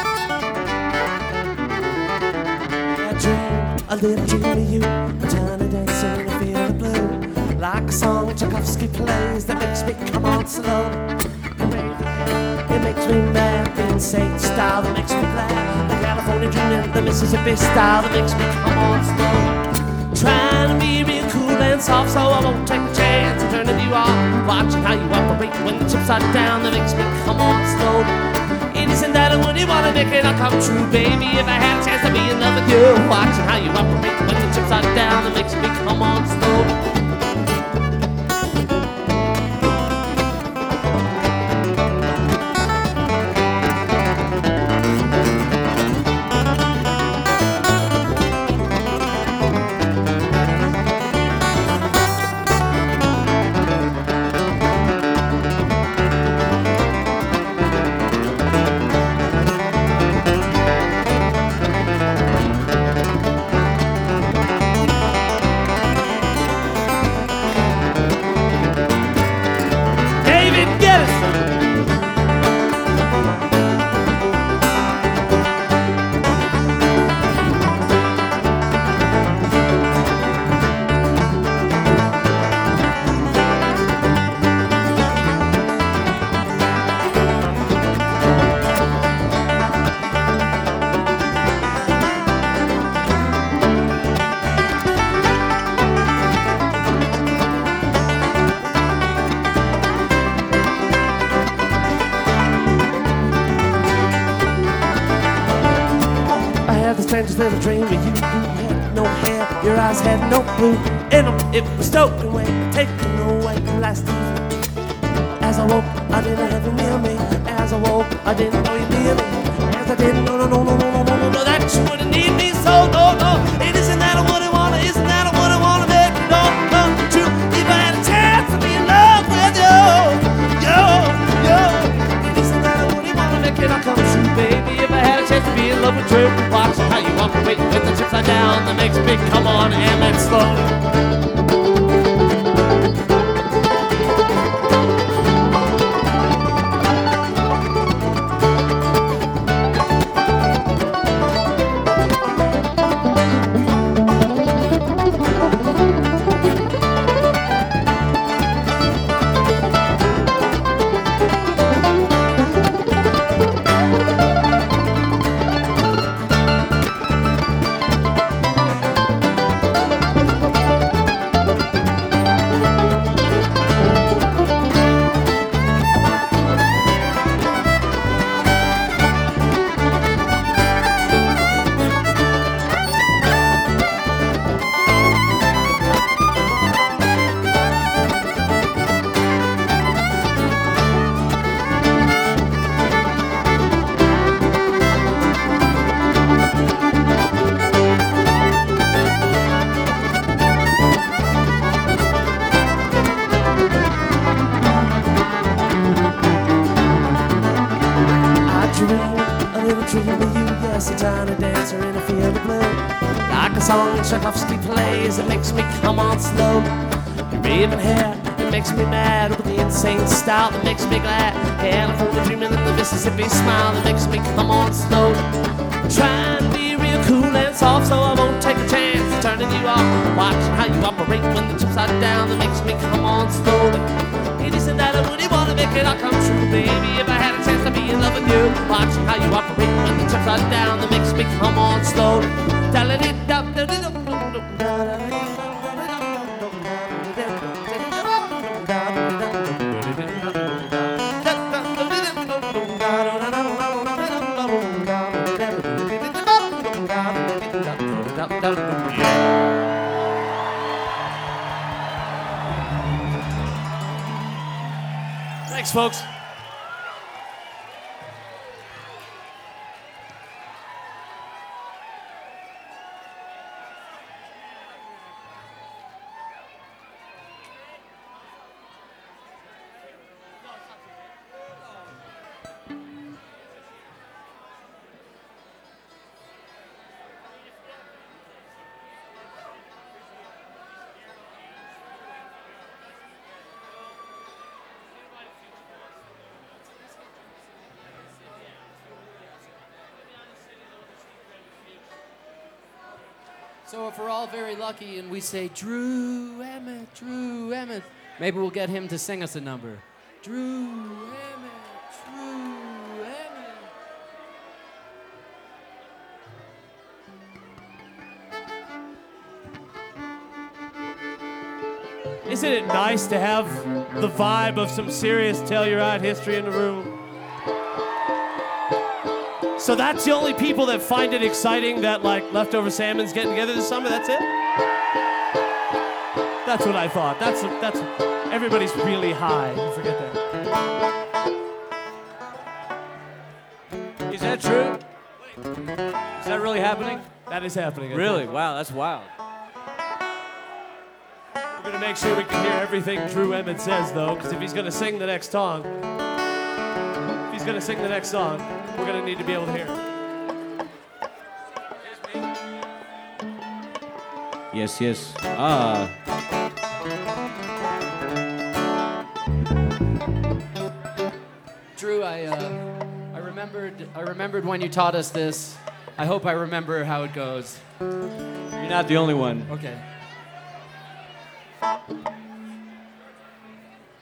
I dream a little dream of you, a tiny dancer in a field of blue, like a song Tchaikovsky plays that makes me come on slow. It makes me mad, the insane style that makes me glad, the California dreaming, the Mississippi style that makes me come on slow. Trying to be real cool and soft, so I won't take a chance of turning you off. Watching how you operate when the chips are down, that makes me come on slow. It isn't that I wouldn't want to make it all come true, baby, if I had a chance to be in love with you. Watching how you operate when the chips are down, that makes me come on slow. Strangest little dream of you. You had no hair, your eyes had no blue. In them, it was stolen away, taken away last evening. As I woke, I didn't have you near me. As I woke, I didn't know you near me. As I didn't know, no, that you wouldn't need me so. No, it isn't that I wouldn't wanna, isn't that I wouldn't wanna make it all come true. If I had a chance to be in love with you, it isn't that I wouldn't wanna make it all come true, baby. If I had a chance to be in love with you, watching how you operate when the chips are down, that makes me come on and then slow. A tiny dancer in a field of blue, like a song Tchaikovsky plays, it makes me come on slow. Your raven hair, it makes me mad, with the insane style that makes me glad. California dreaming in the Mississippi smile that makes me come on slow. Trying to be real cool and soft, so I won't take a chance of turning you off. Watching how you operate when the chips are down, that makes me come on slowly. It isn't that I really want to make it all come true, baby. If I had a chance to be in love with you, watching how you operate when the chips are down, that makes me come on slowly. Thanks, folks. So if we're all very lucky and we say, Drew Emmett, maybe we'll get him to sing us a number. Drew Emmett, Drew Emmett. Isn't it nice to have the vibe of some serious Telluride history in the room? So that's the only people that find it exciting that like Leftover Salmon's getting together this summer? That's it? That's what I thought. That's everybody's really high. You forget that. Is that true? Is that really happening? That is happening. I Really? think. Wow, that's wild. We're gonna make sure we can hear everything Drew Emmett says though, because if he's gonna sing the next song, we're gonna need to be able to hear it. Yes. Drew, I remembered when you taught us this. I hope I remember how it goes. You're not the only one. Okay.